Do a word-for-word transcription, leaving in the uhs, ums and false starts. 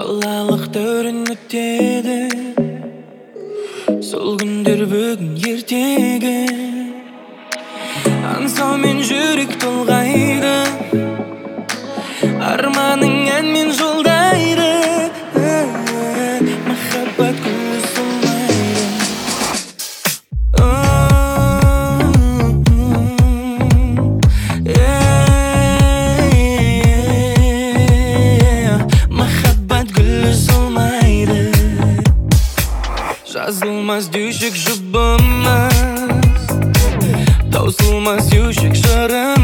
балалық дәурен өтеді, сол күндер бүгін ертегі. Аңсаумен жүрек толғайды, арманың әнмен жолдайды. Махаббат гүлі солмайды. Махаббат гүлі солмайды. Жазылмас дүйшік жұбымыз, таусылмас еушек жыры.